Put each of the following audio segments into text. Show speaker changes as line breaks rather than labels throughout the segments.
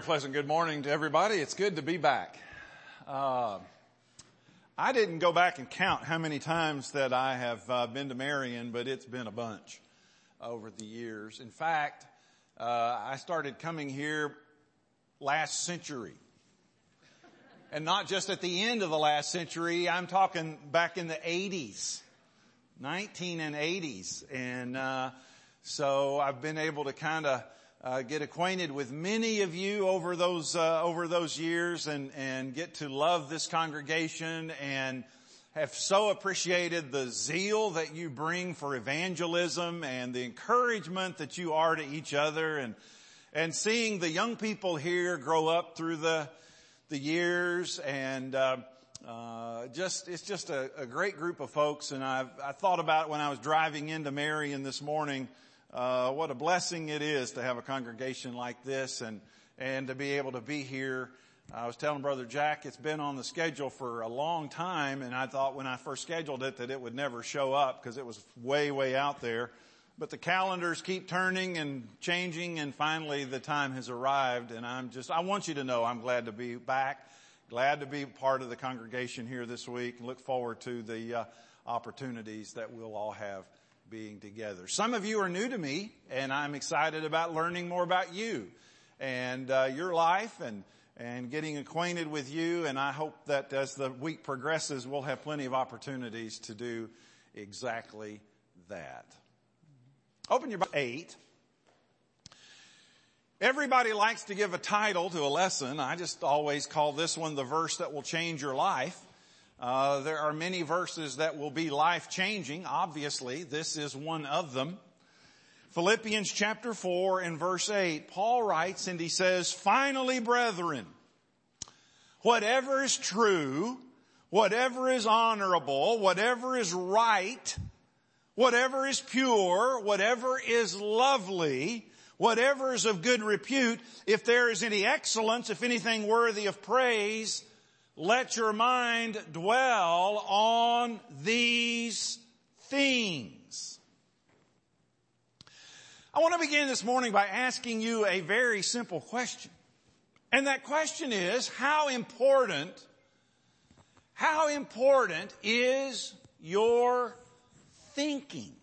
very pleasant good morning to everybody. It's good to be back. I didn't go back and count how many times that I have been to Marion, but it's been a bunch over the years. In fact, I started coming here last century. And not just at the end of the last century, I'm talking back in the 80s, 1980s. And so I've been able to kind of get acquainted with many of you over those years and get to love this congregation and have so appreciated the zeal that you bring for evangelism and the encouragement that you are to each other and seeing the young people here grow up through the years and it's just a great group of folks. And I thought about when I was driving into Marion this morning what a blessing it is to have a congregation like this and to be able to be here. I was telling Brother Jack it's been on the schedule for a long time, and I thought when I first scheduled it that it would never show up because it was way out there. But the calendars keep turning and changing, and finally the time has arrived. And I want you to know I'm glad to be back, glad to be part of the congregation here this week, and look forward to the opportunities that we'll all have being together. Some of you are new to me, and I'm excited about learning more about you and your life and getting acquainted with you. And I hope that as the week progresses, we'll have plenty of opportunities to do exactly that. Open your Bible 8. Everybody likes to give a title to a lesson. I just always call this one the verse that will change your life. There are many verses that will be life-changing. Obviously, this is one of them. Philippians chapter 4 and verse 8, Paul writes and he says, "Finally, brethren, whatever is true, whatever is honorable, whatever is right, whatever is pure, whatever is lovely, whatever is of good repute, if there is any excellence, if anything worthy of praise, let your mind dwell on these things." I want to begin this morning by asking you a very simple question. And that question is, how important is your thinking?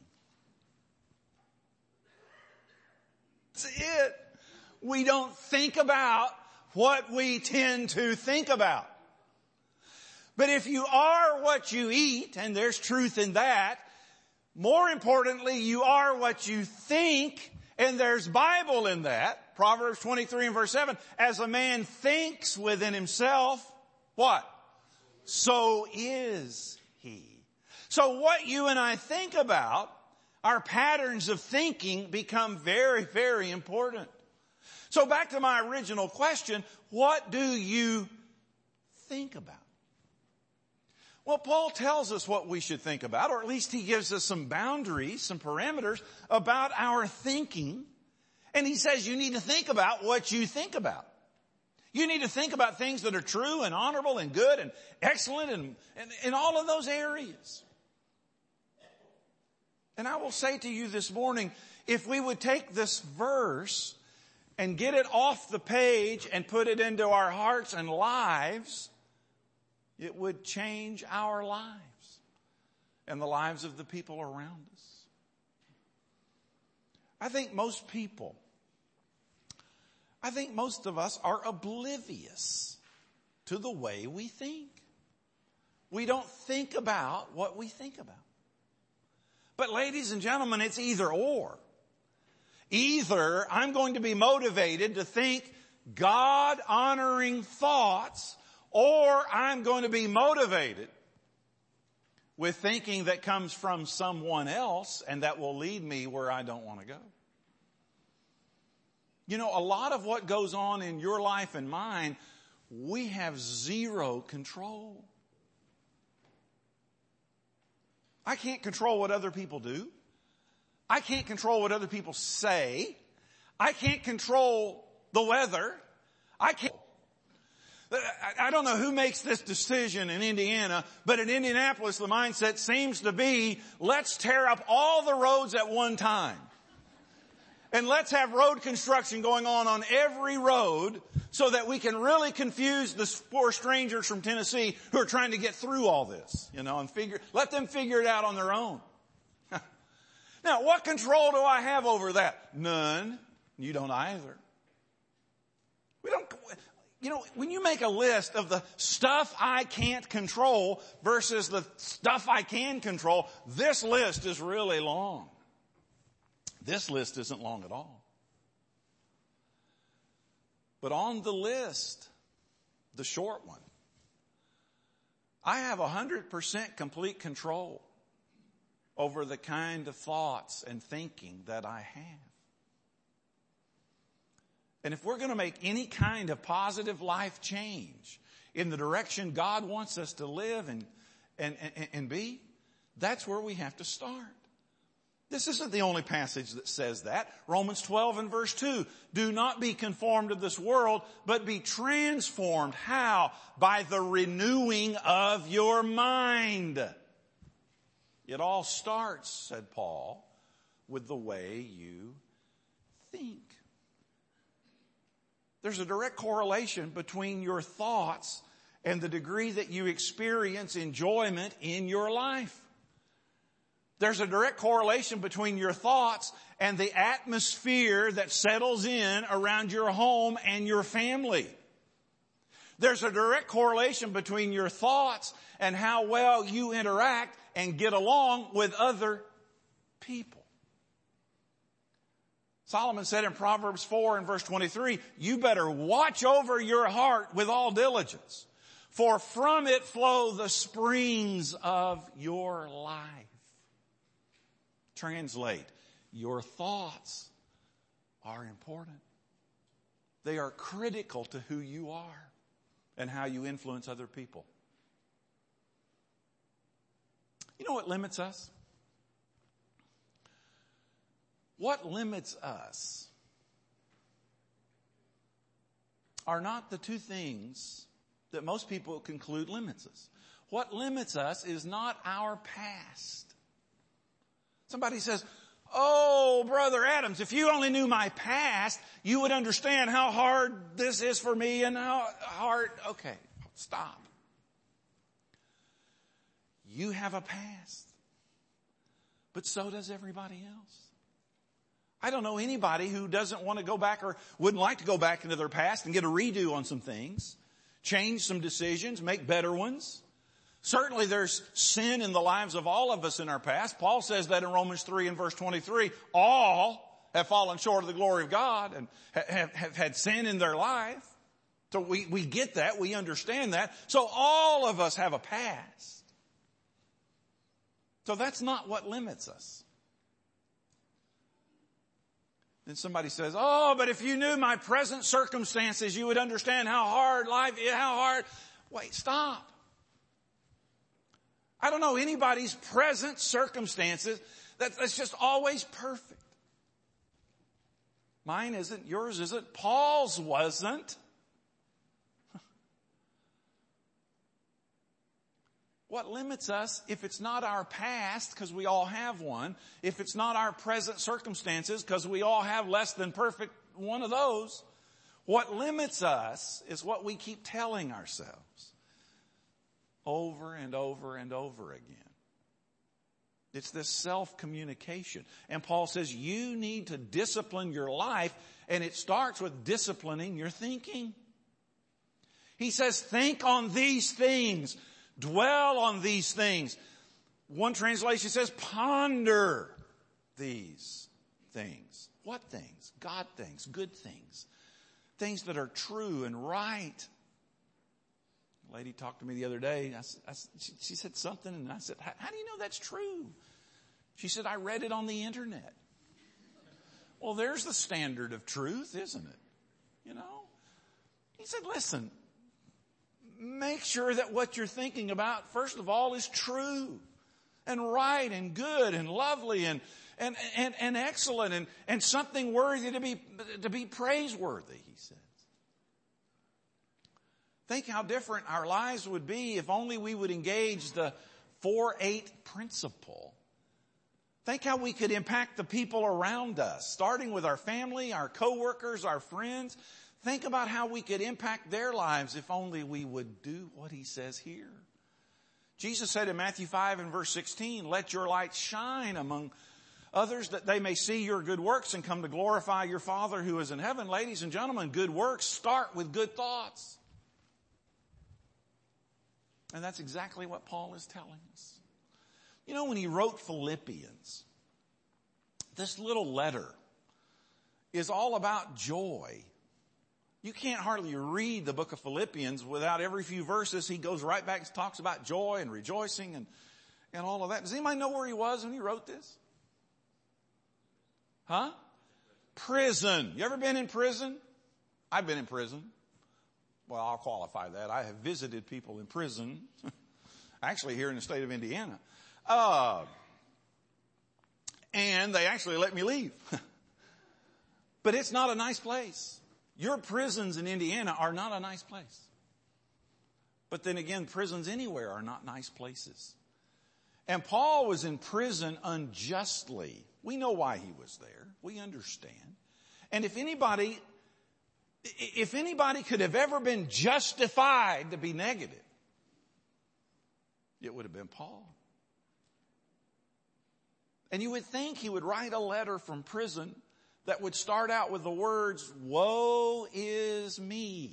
That's it. We don't think about what we tend to think about. But if you are what you eat, and there's truth in that, more importantly, you are what you think, and there's Bible in that. Proverbs 23 and verse 7, as a man thinks within himself, what? So is he. So what you and I think about, our patterns of thinking become very, very important. So back to my original question, what do you think about? Well, Paul tells us what we should think about, or at least he gives us some boundaries, some parameters about our thinking. And he says you need to think about what you think about. You need to think about things that are true and honorable and good and excellent and in all of those areas. And I will say to you this morning, if we would take this verse and get it off the page and put it into our hearts and lives, it would change our lives and the lives of the people around us. I think most of us are oblivious to the way we think. We don't think about what we think about. But ladies and gentlemen, it's either or. Either I'm going to be motivated to think God-honoring thoughts, or I'm going to be motivated with thinking that comes from someone else and that will lead me where I don't want to go. You know, a lot of what goes on in your life and mine, we have zero control. I can't control what other people do. I can't control what other people say. I can't control the weather. I don't know who makes this decision in Indiana, but in Indianapolis, the mindset seems to be, let's tear up all the roads at one time. And let's have road construction going on every road so that we can really confuse the poor strangers from Tennessee who are trying to get through all this, and let them figure it out on their own. Now, what control do I have over that? None. You don't either. When you make a list of the stuff I can't control versus the stuff I can control, this list is really long. This list isn't long at all. But on the list, the short one, I have 100% complete control over the kind of thoughts and thinking that I have. And if we're going to make any kind of positive life change in the direction God wants us to live and be, that's where we have to start. This isn't the only passage that says that. Romans 12 and verse 2. Do not be conformed to this world, but be transformed. How? By the renewing of your mind. It all starts, said Paul, with the way you think. There's a direct correlation between your thoughts and the degree that you experience enjoyment in your life. There's a direct correlation between your thoughts and the atmosphere that settles in around your home and your family. There's a direct correlation between your thoughts and how well you interact and get along with other people. Solomon said in Proverbs 4 and verse 23, you better watch over your heart with all diligence, for from it flow the springs of your life. Translate, your thoughts are important. They are critical to who you are and how you influence other people. You know what limits us? What limits us are not the two things that most people conclude limits us. What limits us is not our past. Somebody says, oh, Brother Adams, if you only knew my past, you would understand how hard this is for me and how hard. Okay, stop. You have a past, but so does everybody else. I don't know anybody who doesn't want to go back or wouldn't like to go back into their past and get a redo on some things, change some decisions, make better ones. Certainly there's sin in the lives of all of us in our past. Paul says that in Romans 3 and verse 23. All have fallen short of the glory of God and have had sin in their life. So we get that. We understand that. So all of us have a past. So that's not what limits us. Then somebody says, oh, but if you knew my present circumstances, you would understand how hard life is, how hard. Wait, stop. I don't know anybody's present circumstances that's just always perfect. Mine isn't, yours isn't, Paul's wasn't. What limits us, if it's not our past, because we all have one, if it's not our present circumstances, because we all have less than perfect one of those, what limits us is what we keep telling ourselves over and over and over again. It's this self-communication. And Paul says you need to discipline your life, and it starts with disciplining your thinking. He says, think on these things. Dwell on these things. One translation says, ponder these things. What things? God things, good things. Things that are true and right. A lady talked to me the other day. She said something, and I said, how do you know that's true? She said, I read it on the internet. Well, there's the standard of truth, isn't it? You know? He said, listen, make sure that what you're thinking about, first of all, is true and right and good and lovely and excellent and something worthy to be praiseworthy, he says. Think how different our lives would be if only we would engage the 4-8 principle. Think how we could impact the people around us, starting with our family, our coworkers, our friends. Think about how we could impact their lives if only we would do what he says here. Jesus said in Matthew 5 and verse 16, let your light shine among others that they may see your good works and come to glorify your Father who is in heaven. Ladies and gentlemen, good works start with good thoughts. And that's exactly what Paul is telling us. You know, when he wrote Philippians, this little letter is all about joy. You can't hardly read the book of Philippians without every few verses he goes right back and talks about joy and rejoicing and all of that. Does anybody know where he was when he wrote this? Huh? Prison. You ever been in prison? I've been in prison. Well, I'll qualify that. I have visited people in prison, actually here in the state of Indiana. And they actually let me leave. But it's not a nice place. Your prisons in Indiana are not a nice place. But then again, prisons anywhere are not nice places. And Paul was in prison unjustly. We know why he was there. We understand. And if anybody could have ever been justified to be negative, it would have been Paul. And you would think he would write a letter from prison that would start out with the words, woe is me.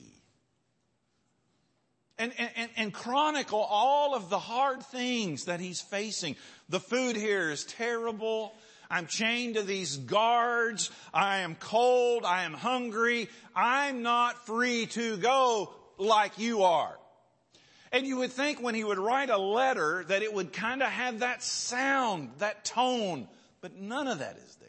And chronicle all of the hard things that he's facing. The food here is terrible. I'm chained to these guards. I am cold. I am hungry. I'm not free to go like you are. And you would think when he would write a letter that it would kind of have that sound, that tone, but none of that is there.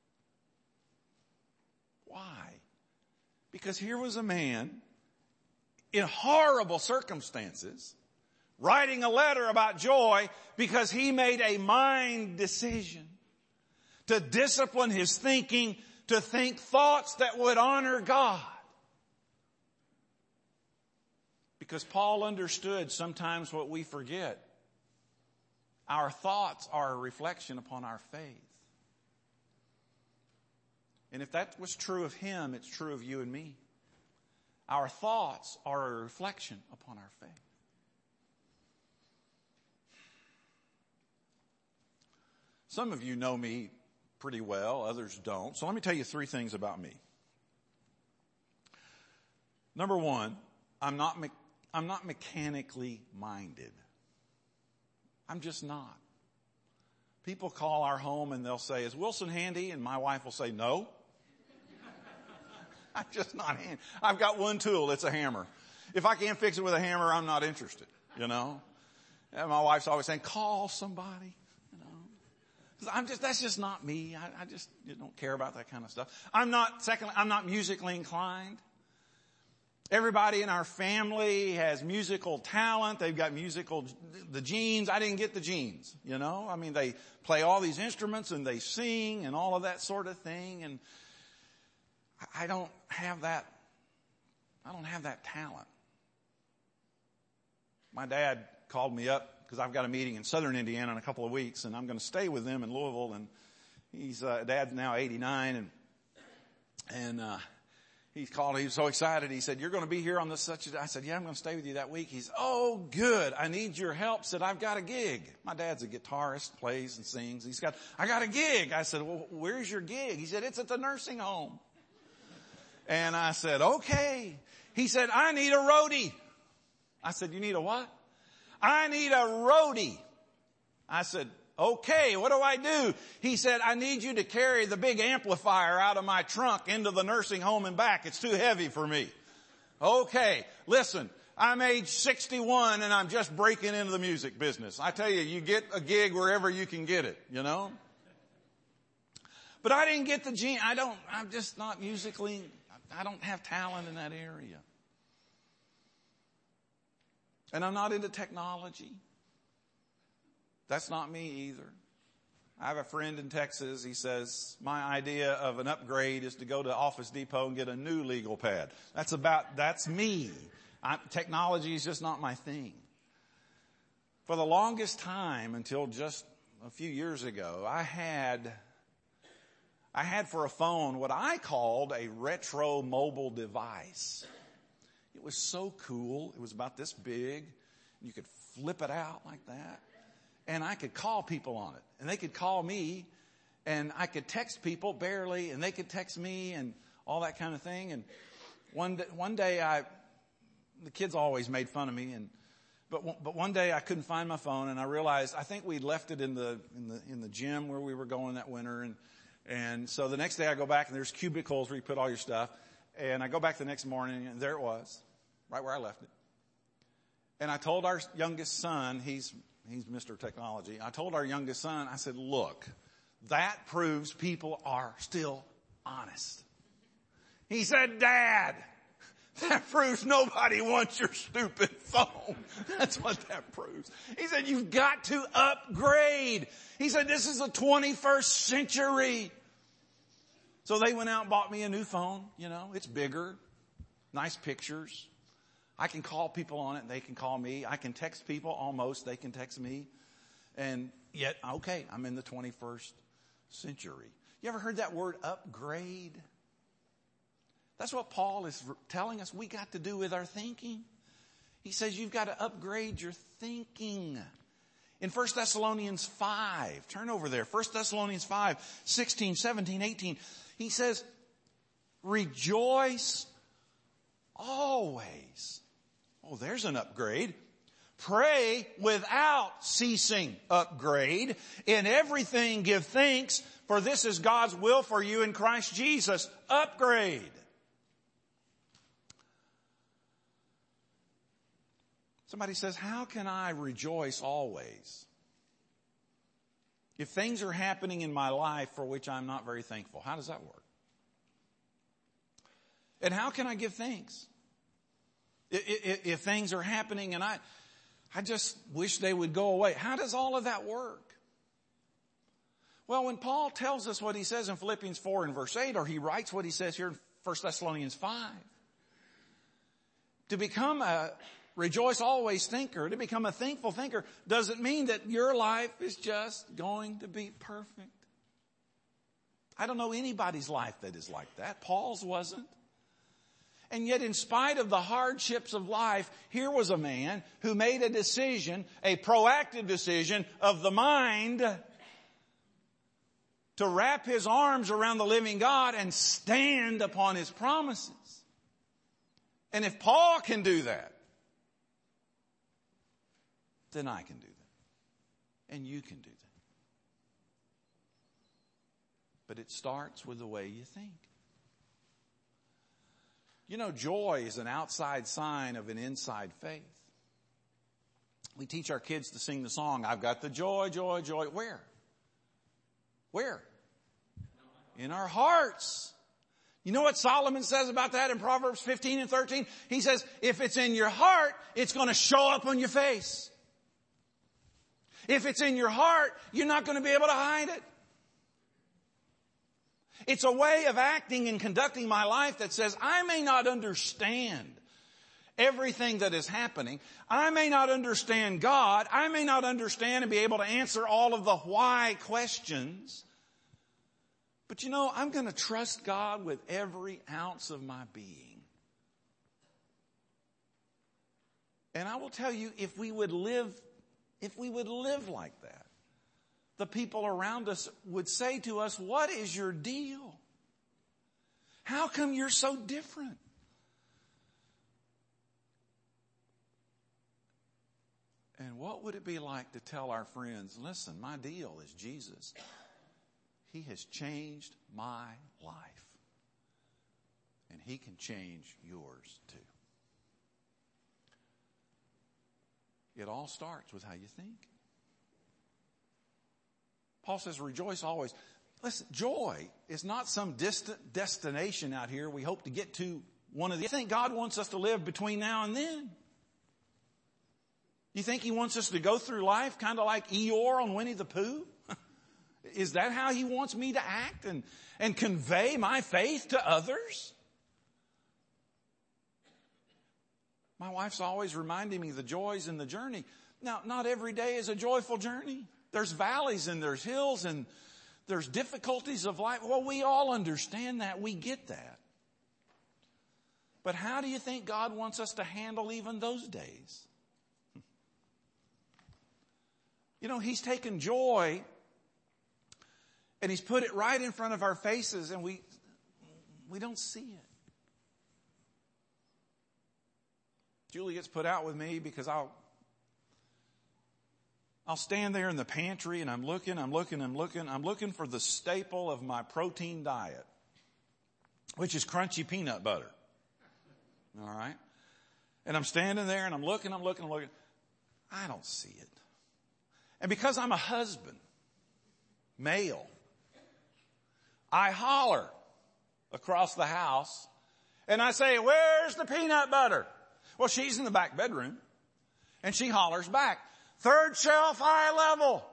Why? Because here was a man in horrible circumstances writing a letter about joy because he made a mind decision to discipline his thinking, to think thoughts that would honor God. Because Paul understood sometimes what we forget. Our thoughts are a reflection upon our faith. And if that was true of him, it's true of you and me. Our thoughts are a reflection upon our faith. Some of you know me pretty well, others don't. So let me tell you 3 things about me. Number 1, I'm not mechanically minded. I'm just not. People call our home and they'll say, is Wilson handy? And my wife will say, no. I'm just not handy. I've got one tool. It's a hammer. If I can't fix it with a hammer, I'm not interested, you know. And my wife's always saying, call somebody, you know. That's just not me. I just don't care about that kind of stuff. I'm not musically inclined. Everybody in our family has musical talent. They've got the genes. I didn't get the genes, you know. I mean, they play all these instruments and they sing and all of that sort of thing. And I don't have that talent. My dad called me up because I've got a meeting in southern Indiana in a couple of weeks and I'm going to stay with them in Louisville. And Dad's now 89 and he called. He was so excited. He said, you're going to be here on this such a day. I said, yeah, I'm going to stay with you that week. He's, oh, good. I need your help. Said, I've got a gig. My dad's a guitarist, plays and sings. I got a gig. I said, well, where's your gig? He said, it's at the nursing home. And I said, okay. He said, I need a roadie. I said, you need a what? I need a roadie. I said, okay, what do I do? He said, I need you to carry the big amplifier out of my trunk into the nursing home and back. It's too heavy for me. Okay, listen, I'm age 61 and I'm just breaking into the music business. I tell you, you get a gig wherever you can get it, you know. But I didn't get the gene. I'm just not musically, I don't have talent in that area. And I'm not into technology. That's not me either. I have a friend in Texas. He says, my idea of an upgrade is to go to Office Depot and get a new legal pad. That's me. Technology is just not my thing. For the longest time, until just a few years ago, I had for a phone what I called a retro mobile device. It was so cool. It was about this big. You could flip it out like that. And I could call people on it. And they could call me. And I could text people barely. And they could text me and all that kind of thing. And one day the kids always made fun of me. But one day I couldn't find my phone. And I realized I think we'd left it in the gym where we were going that winter. And so the next day I go back and there's cubicles where you put all your stuff. And I go back the next morning and there it was, right where I left it. And I told our youngest son, he's Mr. Technology. I told our youngest son, I said, look, that proves people are still honest. He said, Dad, that proves nobody wants your stupid phone. That's what that proves. He said, you've got to upgrade. He said, this is the 21st century. So they went out and bought me a new phone. You know, it's bigger, nice pictures. I can call people on it and they can call me. I can text people almost. They can text me. And yet, okay, I'm in the 21st century. You ever heard that word upgrade? That's what Paul is telling us we got to do with our thinking. He says you've got to upgrade your thinking. In 1 Thessalonians 5, turn over there, 1 Thessalonians 5, 16, 17, 18, he says, rejoice always. Oh, there's an upgrade. Pray without ceasing. Upgrade. In everything give thanks, for this is God's will for you in Christ Jesus. Upgrade. Somebody says, how can I rejoice always if things are happening in my life for which I'm not very thankful? How does that work? And how can I give thanks if things are happening and I just wish they would go away? How does all of that work? Well, when Paul tells us what he says in Philippians 4 and verse 8, or he writes what he says here in 1 Thessalonians 5, to become a rejoice always thinker, to become a thankful thinker, doesn't mean that your life is just going to be perfect. I don't know anybody's life that is like that. Paul's wasn't. And yet, in spite of the hardships of life, here was a man who made a decision, a proactive decision of the mind to wrap his arms around the living God and stand upon his promises. And if Paul can do that, then I can do that. And you can do that. But it starts with the way you think. You know, joy is an outside sign of an inside faith. We teach our kids to sing the song, I've got the joy, joy, joy. Where? Where? In our hearts. You know what Solomon says about that in Proverbs 15 and 13? He says, if it's in your heart, it's going to show up on your face. If it's in your heart, you're not going to be able to hide it. It's a way of acting and conducting my life that says, I may not understand everything that is happening. I may not understand God. I may not understand and be able to answer all of the why questions. But you know, I'm going to trust God with every ounce of my being. And I will tell you, if we would live like that, the people around us would say to us, what is your deal? How come you're so different? And what would it be like to tell our friends, listen, my deal is Jesus. He has changed my life. And he can change yours too. It all starts with how you think. Paul says, rejoice always. Listen, joy is not some distant destination out here we hope to get to one of the. You think God wants us to live between now and then? You think he wants us to go through life kind of like Eeyore on Winnie the Pooh? Is that how he wants me to act and convey my faith to others? My wife's always reminding me of the joys in the journey. Now, not every day is a joyful journey. There's valleys and there's hills and there's difficulties of life. Well, we all understand that. We get that. But how do you think God wants us to handle even those days? You know, He's taken joy and He's put it right in front of our faces, and we don't see it. Julie gets put out with me because I'll stand there in the pantry and I'm looking for the staple of my protein diet, which is crunchy peanut butter. All right? And I'm standing there and I'm looking. I don't see it. And because I'm a husband, male, I holler across the house and I say, "Where's the peanut butter?" Well, she's in the back bedroom and she hollers back, "Third shelf, eye level."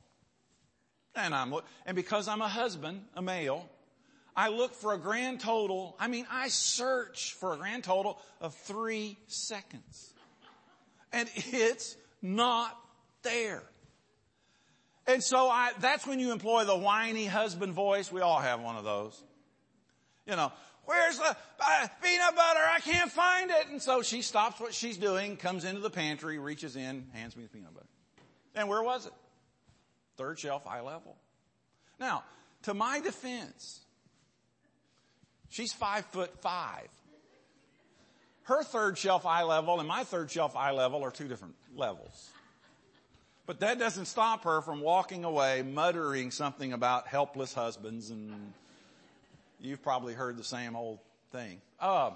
And because I'm a husband, a male, I look for a grand total. I search for a grand total of 3 seconds. And it's not there. And so that's when you employ the whiny husband voice. We all have one of those. You know, "Where's the peanut butter? I can't find it." And so she stops what she's doing, comes into the pantry, reaches in, hands me the peanut butter. And where was it? Third shelf, eye level. Now, to my defense, she's 5'5". Her third shelf eye level and my third shelf eye level are 2 different levels. But that doesn't stop her from walking away muttering something about helpless husbands, and you've probably heard the same old thing. I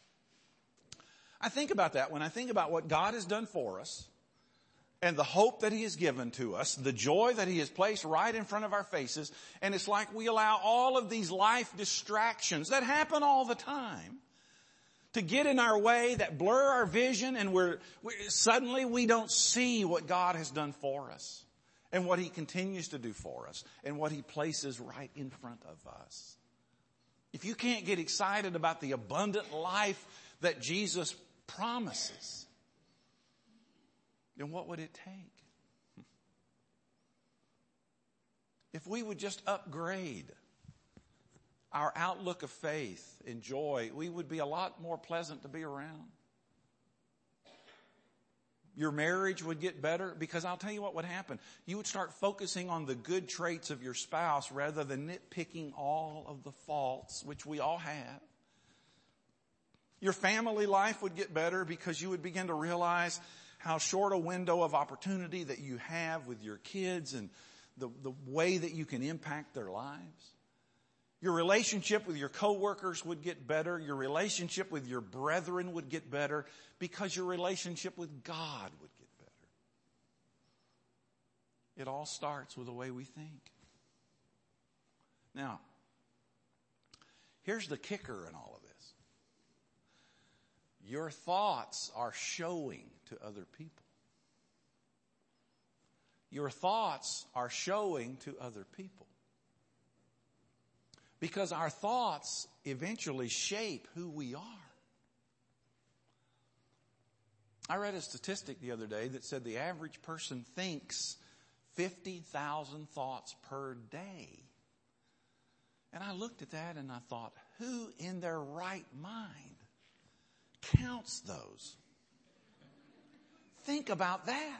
think about that when I think about what God has done for us and the hope that He has given to us, the joy that He has placed right in front of our faces. And it's like we allow all of these life distractions that happen all the time to get in our way, that blur our vision, and suddenly we don't see what God has done for us and what He continues to do for us and what He places right in front of us. If you can't get excited about the abundant life that Jesus promises, then what would it take? If we would just upgrade our outlook of faith and joy, we would be a lot more pleasant to be around. Your marriage would get better, because I'll tell you what would happen. You would start focusing on the good traits of your spouse rather than nitpicking all of the faults, which we all have. Your family life would get better because you would begin to realize how short a window of opportunity that you have with your kids and the way that you can impact their lives. Your relationship with your coworkers would get better. Your relationship with your brethren would get better because your relationship with God would get better. It all starts with the way we think. Now, here's the kicker in all of this. Your thoughts are showing to other people. Your thoughts are showing to other people. Because our thoughts eventually shape who we are. I read a statistic the other day that said the average person thinks 50,000 thoughts per day. And I looked at that and I thought, who in their right mind counts those? Think about that.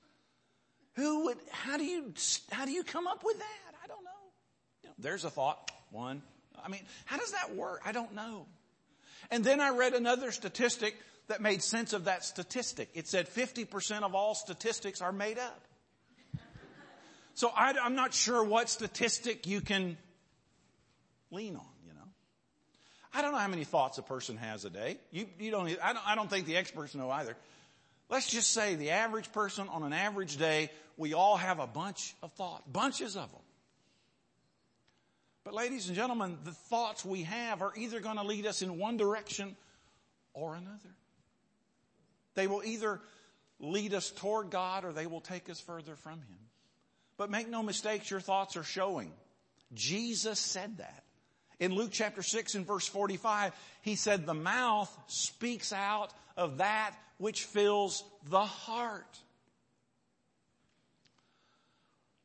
How do you come up with that? I don't know. There's a thought. One. How does that work? I don't know. And then I read another statistic that made sense of that statistic. It said 50% of all statistics are made up. So I'm not sure what statistic you can lean on, you know. I don't know how many thoughts a person has a day. I don't think the experts know either. Let's just say the average person on an average day, we all have a bunch of thoughts, bunches of them. But ladies and gentlemen, the thoughts we have are either going to lead us in one direction or another. They will either lead us toward God or they will take us further from Him. But make no mistakes, your thoughts are showing. Jesus said that. In Luke chapter 6 and verse 45, He said, the mouth speaks out of that which fills the heart.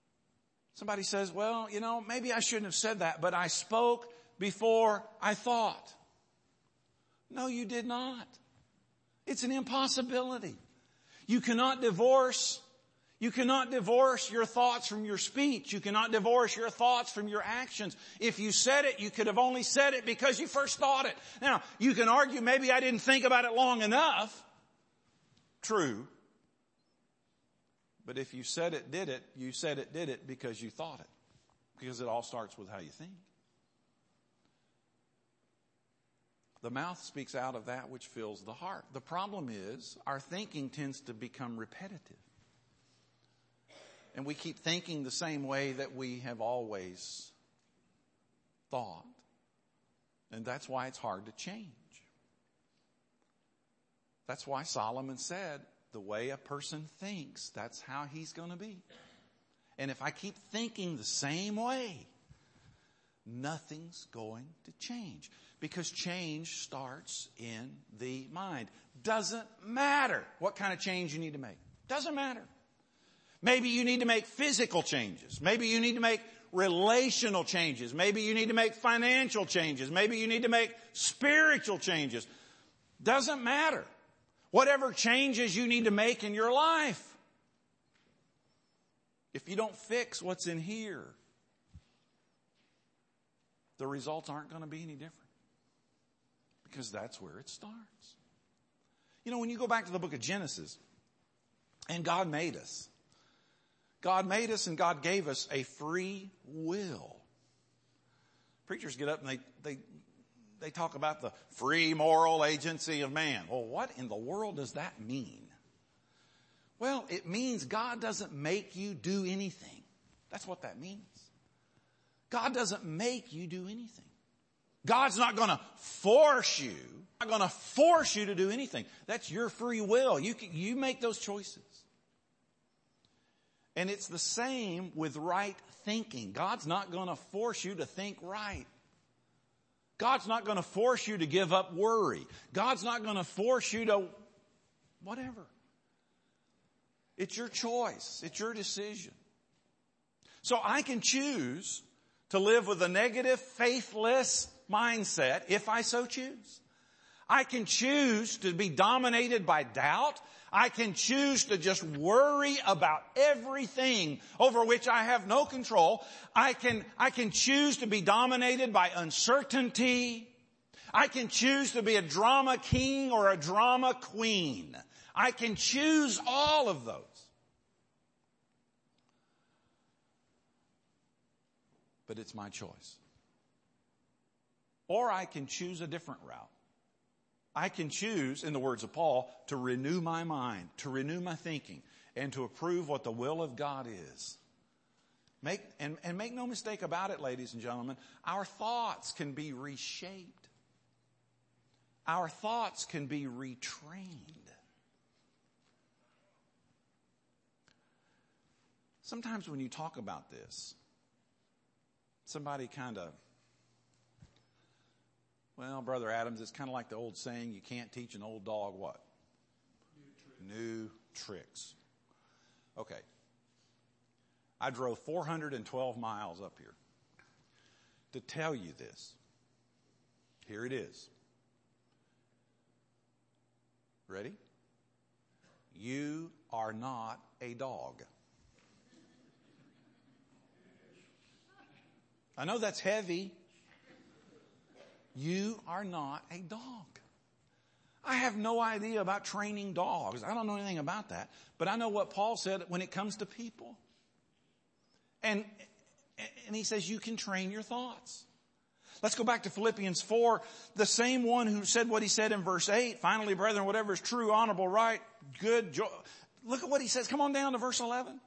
Somebody says, well, maybe I shouldn't have said that, but I spoke before I thought. No, you did not. It's an impossibility. You cannot divorce your thoughts from your speech. You cannot divorce your thoughts from your actions. If you said it, you could have only said it because you first thought it. Now, you can argue, maybe I didn't think about it long enough. True. But if you said it, did it because you thought it. Because it all starts with how you think. The mouth speaks out of that which fills the heart. The problem is our thinking tends to become repetitive. And we keep thinking the same way that we have always thought. And that's why it's hard to change. That's why Solomon said, the way a person thinks, that's how he's going to be. And if I keep thinking the same way, nothing's going to change. Because change starts in the mind. Doesn't matter what kind of change you need to make. Doesn't matter. Maybe you need to make physical changes. Maybe you need to make relational changes. Maybe you need to make financial changes. Maybe you need to make spiritual changes. Doesn't matter. Whatever changes you need to make in your life. If you don't fix what's in here, the results aren't going to be any different. Because that's where it starts. When you go back to the book of Genesis, and God made us. God made us and God gave us a free will. Preachers get up and they talk about the free moral agency of man. Well, what in the world does that mean? Well, it means God doesn't make you do anything. That's what that means. God doesn't make you do anything. God's not going to force you. Not going to force you to do anything. That's your free will. You make those choices. And it's the same with right thinking. God's not going to force you to think right. God's not going to force you to give up worry. God's not going to force you to whatever. It's your choice. It's your decision. So I can choose to live with a negative, faithless mindset if I so choose. I can choose to be dominated by doubt. I can choose to just worry about everything over which I have no control. I can choose to be dominated by uncertainty. I can choose to be a drama king or a drama queen. I can choose all of those. But it's my choice. Or I can choose a different route. I can choose, in the words of Paul, to renew my mind, to renew my thinking, and to approve what the will of God is. Make no mistake about it, ladies and gentlemen, our thoughts can be reshaped. Our thoughts can be retrained. Sometimes when you talk about this, somebody well, Brother Adams, it's kind of like the old saying, you can't teach an old dog what? New tricks. Okay. I drove 412 miles up here to tell you this. Here it is. Ready? You are not a dog. I know that's heavy. You are not a dog. I have no idea about training dogs. I don't know anything about that. But I know what Paul said when it comes to people. And he says you can train your thoughts. Let's go back to Philippians 4. The same one who said what he said in verse 8. Finally, brethren, whatever is true, honorable, right, good, joy. Look at what he says. Come on down to verse 11.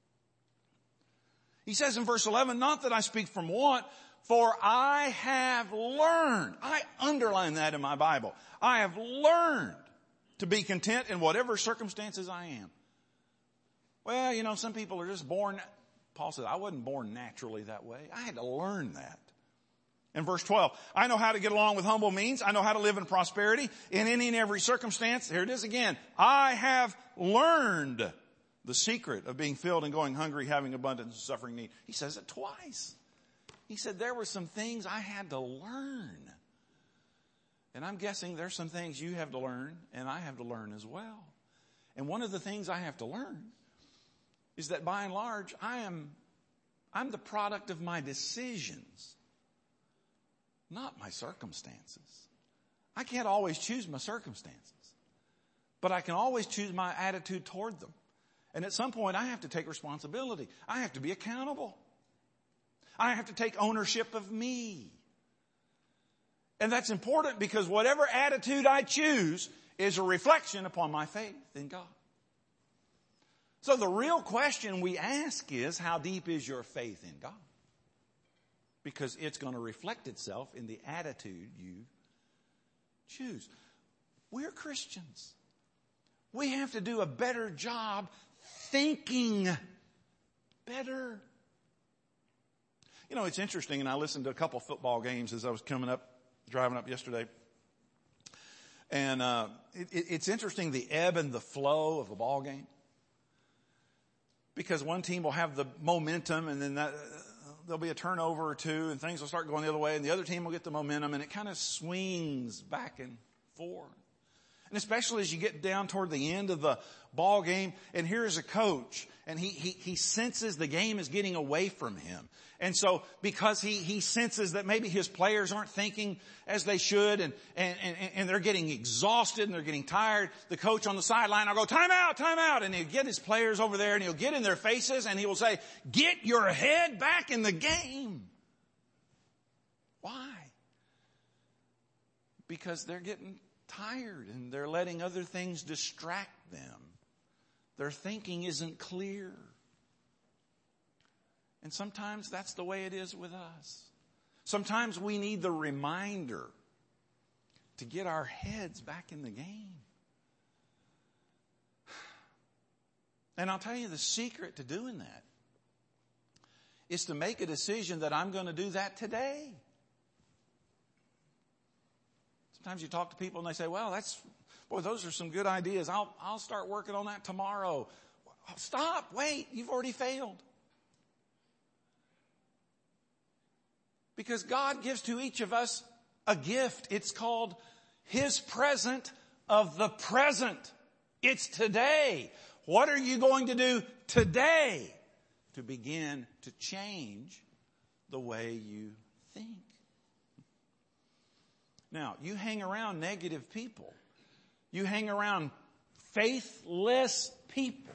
He says in verse 11, not that I speak from want, for I have learned. I underline that in my Bible. I have learned to be content in whatever circumstances I am. Well, some people are just born. Paul said, I wasn't born naturally that way. I had to learn that. In verse 12, I know how to get along with humble means. I know how to live in prosperity in any and every circumstance. Here it is again. I have learned The secret of being filled and going hungry, having abundance, and suffering need. He says it twice. He said there were some things I had to learn. And I'm guessing there's some things you have to learn and I have to learn as well. And one of the things I have to learn is that by and large, I'm the product of my decisions, not my circumstances. I can't always choose my circumstances, but I can always choose my attitude toward them. And at some point, I have to take responsibility. I have to be accountable. I have to take ownership of me. And that's important because whatever attitude I choose is a reflection upon my faith in God. So the real question we ask is, how deep is your faith in God? Because it's going to reflect itself in the attitude you choose. We're Christians. We have to do a better job thinking better. You know, it's interesting, and I listened to a couple football games as I was driving up yesterday. And it's interesting, the ebb and the flow of a ball game. Because one team will have the momentum, and then there'll be a turnover or two, and things will start going the other way, and the other team will get the momentum, and it kind of swings back and forth. And especially as you get down toward the end of the ball game, and here's a coach, and he senses the game is getting away from him. And so because he senses that maybe his players aren't thinking as they should, and they're getting exhausted and they're getting tired, the coach on the sideline will go, time out, and he'll get his players over there and he'll get in their faces and he will say, get your head back in the game. Why? Because they're getting tired and they're letting other things distract them. Their thinking isn't clear. And sometimes that's the way it is with us. Sometimes we need the reminder to get our heads back in the game. And I'll tell you the secret to doing that is to make a decision that I'm going to do that today. Sometimes you talk to people and they say, well, those are some good ideas. I'll start working on that tomorrow. Stop, wait, you've already failed. Because God gives to each of us a gift. It's called His present of the present. It's today. What are you going to do today to begin to change the way you think? Now, you hang around negative people. You hang around faithless people.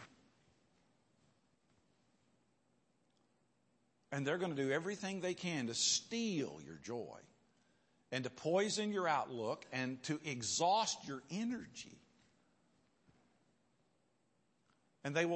And they're going to do everything they can to steal your joy and to poison your outlook and to exhaust your energy. And they will